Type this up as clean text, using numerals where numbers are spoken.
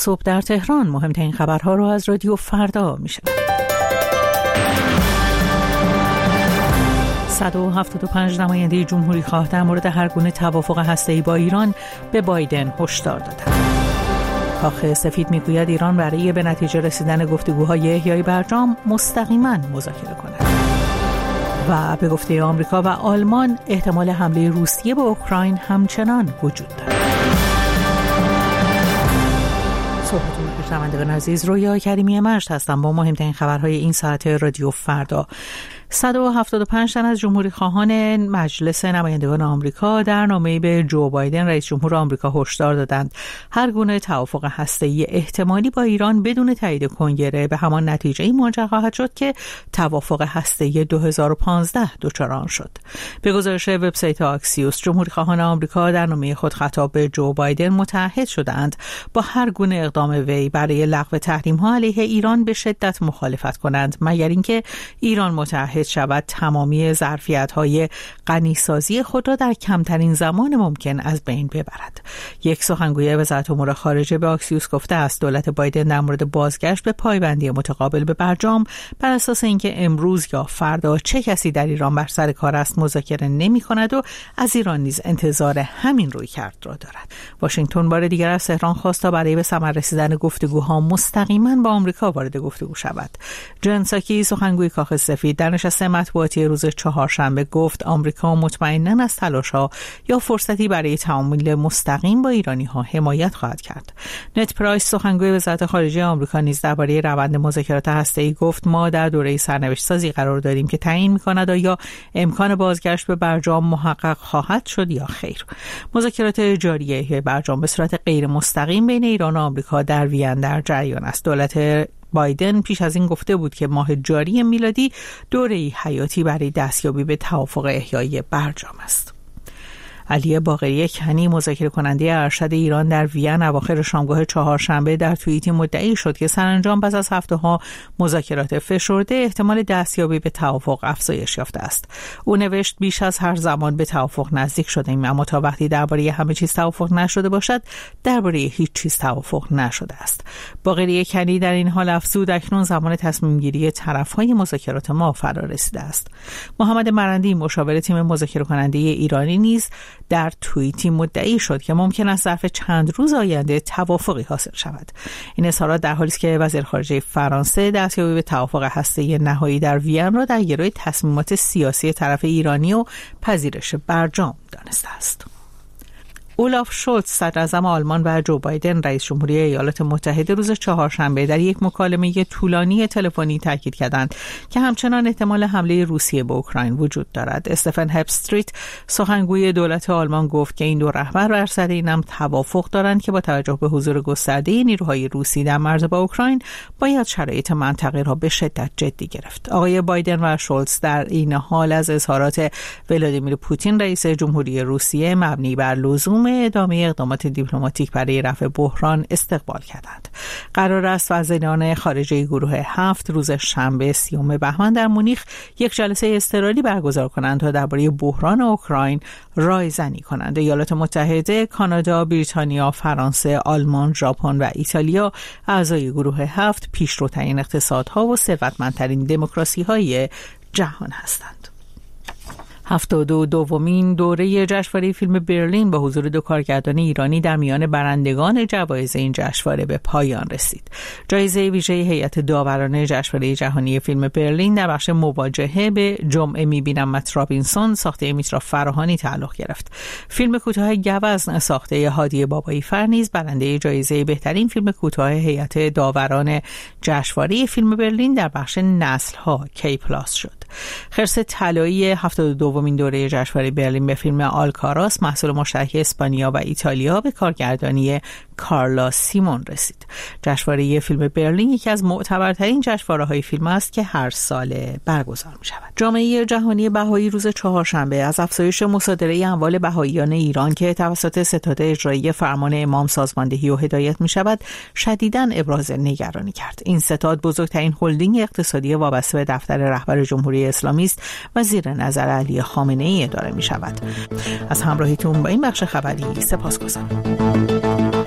صبح در تهران مهمترین خبرها رو از رادیو فردا میشه. 175 نماینده جمهوری خواه در مورد هر گونه توافق هسته‌ای با ایران به بایدن هشدار دادند. کاخ سفید میگوید ایران برای به نتیجه رسیدن گفتگوهای احیای برجام مستقیما مذاکره کند. و به گفته آمریکا و آلمان احتمال حمله روسیه به اوکراین همچنان وجود دارد. صبحتون بخیر شنوندگان عزیز، رویا کریمی مجد هستم با مهمترین خبرهای این ساعت رادیو فردا. 175 تن از جمهوری خواهان مجلس نمایندگان آمریکا در نامه‌ای به جو بایدن رئیس جمهور آمریکا هشدار دادند هر گونه توافق هسته‌ای احتمالی با ایران بدون تایید کنگره به همان نتیجه‌ای منجر خواهد شد که توافق هسته‌ای 2015 دچار آن شد. به گزارش وبسایت آکسیوس، جمهوری خواهان آمریکا در نامه خود خطاب به جو بایدن متعهد شدند با هر گونه اقدام وی برای لغو تحریم‌ها علیه ایران به شدت مخالفت کنند مگر اینکه ایران متعهد شود تمامی ظرفیت‌های غنیسازی خود را در کمترین زمان ممکن از بین ببرد. یک سخنگوی وزارت امور خارجه به آکسیوس گفته است دولت بایدن در مورد بازگشت به پایبندی متقابل به برجام بر اساس اینکه امروز یا فردا چه کسی در ایران بر سر کار است مذاکره نمی‌کند و از ایران نیز انتظار همین رویکرد را دارد. واشنگتن بار دیگر از تهران خواست تا برای به ثمر رسیدن گفتگوها مستقیما با آمریکا وارد گفتگو شود. جن ساکی سخنگوی کاخ سفید در نشست مطبوعاتی روز چهارشنبه گفت آمریکا مطمئناً از تلاش‌ها یا فرصتی برای تعامل مستقیم با ایرانی‌ها حمایت خواهد کرد. نت پرایس سخنگوی وزارت خارجه آمریکا نیز درباره روند مذاکرات هسته‌ای گفت ما در دوره سرنوشت سازی قرار داریم که تعیین می‌کند آیا امکان بازگشت به برجام محقق خواهد شد یا خیر. مذاکرات جاری برجام به صورت غیر مستقیم بین ایران و آمریکا در وین در جریان است. دولت بایدن پیش از این گفته بود که ماه جاری میلادی دوره‌ای حیاتی برای دستیابی به توافق احیای برجام است. علی باقری کنی مذاکره کننده ارشد ایران در وین اواخر شامگاه چهارشنبه در توییتی مدعی شد که سرانجام پس از هفته‌ها مذاکرات فشرده احتمال دستیابی به توافق افزایش یافته است. او نوشت بیش از هر زمان به توافق نزدیک شدیم، اما تا وقتی درباره همه چیز توافق نشده باشد درباره هیچ چیز توافق نشده است. باقری کنی در این حال افزود اکنون زمان تصمیم گیری طرف‌های مذاکرات ما فرا رسیده است. محمد مرندی مشاور تیم مذاکره کننده ایرانی نیز در توییتی مدعی شد که ممکن است ظرف چند روز آینده توافقی حاصل شود. این اظهارات در حالی است که وزیر خارجه فرانسه دستیابی به توافق هسته‌ای نهایی در وین را در گروه تصمیمات سیاسی طرف ایرانی و پذیرش برجام دانسته است. اولاف شولتز صدراعظم آلمان و جو بایدن رئیس جمهوری ایالات متحده روز چهارشنبه در یک مکالمه طولانی تلفنی تاکید کردند که همچنان احتمال حمله روسیه به اوکراین وجود دارد. استفن هپستریت سخنگوی دولت آلمان گفت که این دو رهبر بر سر این هم توافق دارند که با توجه به حضور گسترده نیروهای روسی در مرز با اوکراین باید شرایط منطقه را به شدت جدی گرفت. آقای بایدن و شولتز در این حال از اظهارات ولادیمیر پوتین رئیس جمهوری روسیه مبنی بر لزوم ادامه اقدامات دیپلماتیک برای رفع بحران استقبال کردند. قرار است وزیران خارجه گروه 7 روز شنبه 30 بهمن در مونیخ یک جلسه اضطراری برگزار کنند تا درباره بحران اوکراین رایزنی کنند. ایالات متحده، کانادا، بریتانیا، فرانسه، آلمان، ژاپن و ایتالیا اعضای گروه 7 پیشروترین اقتصادها و ثروتمندترین دموکراسی‌های جهان هستند. 72مین دوره جشنواره فیلم برلین با حضور دو کارگردان ایرانی در میان برندگان جوایز این جشنواره به پایان رسید. جایزه ویژه هیئت داوران جشنواره جهانی فیلم برلین در بخش مواجهه به جمعه میبینمت رابینسون ساخته امیترا فراهانی تعلق گرفت. فیلم کوتاه گوزن ساخته هادی بابایی فر نیز برنده جایزه بهترین فیلم کوتاه هیئت داوران جشنواره فیلم برلین در بخش نسل‌ها کی پلاس شد. خرس طلایی 72مین دوره جشنواره برلین به فیلم آلکاراس محصول مشترک اسپانیا و ایتالیا به کارگردانی کارلا سیمون رسید. جشنواره فیلم برلین یکی از معتبرترین جشنواره‌های فیلم است که هر سال برگزار می‌شود. جامعه جهانی بهایی روز چهارشنبه از افزایش مصادره اموال بهاییان ایران که توسط ستاد اجرایی فرمان امام سازماندهی و هدایت می‌شود شدیداً ابراز نگرانی کرد. این ستاد بزرگترین هلدینگ اقتصادی وابسته به دفتر رهبر جمهوری اسلامی است و زیر نظر علی خامنه‌ای اداره می‌شود. از همراهیتون با این بخش خبری سپاسگزارم.